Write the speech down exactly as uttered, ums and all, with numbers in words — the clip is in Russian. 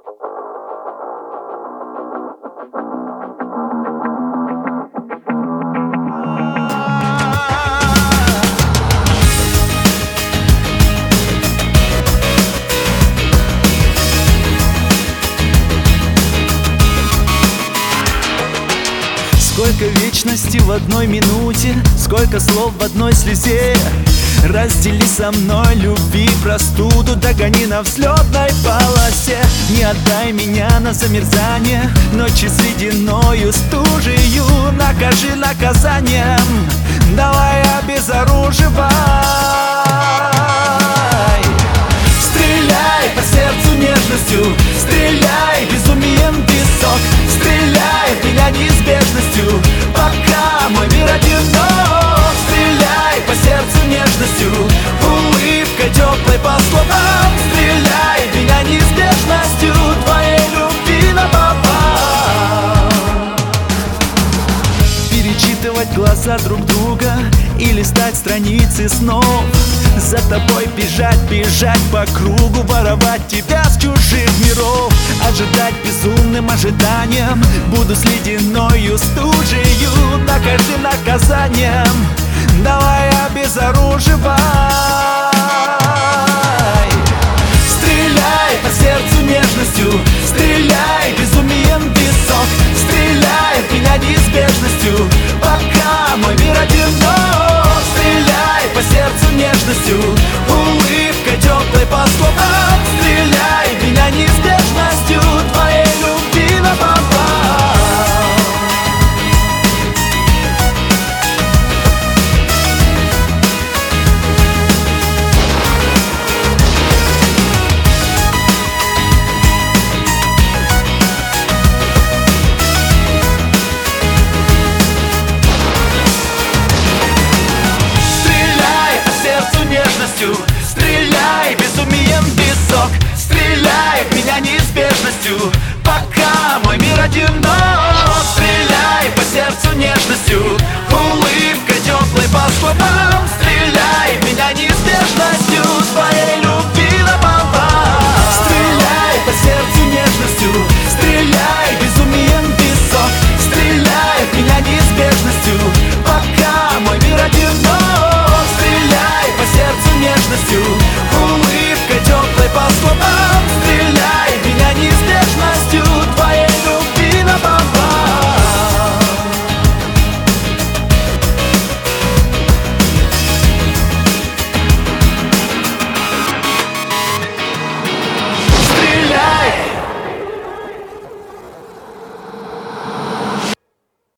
Сколько вечности в одной минуте, сколько слов в одной слезе. Раздели со мной любви простуду, догони на взлетной полосе. Не отдай меня на замерзание, ночи с ледяною стужею. Накажи наказанием, давай обезоруживай. Стреляй по сердцу нежностью, стреляй безумием песок. Стреляй в меня неизбежностью, пока мой мир одинок. Стреляй по сердцу нежностью, улыбкой теплой по словам. Стреляй в меня неизбежностью твоей любви напопам. Перечитывать глаза друг друга и листать страницы снов. За тобой бежать, бежать по кругу, воровать тебя с чужих миров. Ожидать безумным ожиданием, буду с ледяною стужею. Накажи наказанием, давай обезоруживай. Стреляй по сердцу нежностью, стреляй безумием песок. Стреляй в меня неизбежностью, пока мой мир одинок. Стреляй по сердцу нежностью,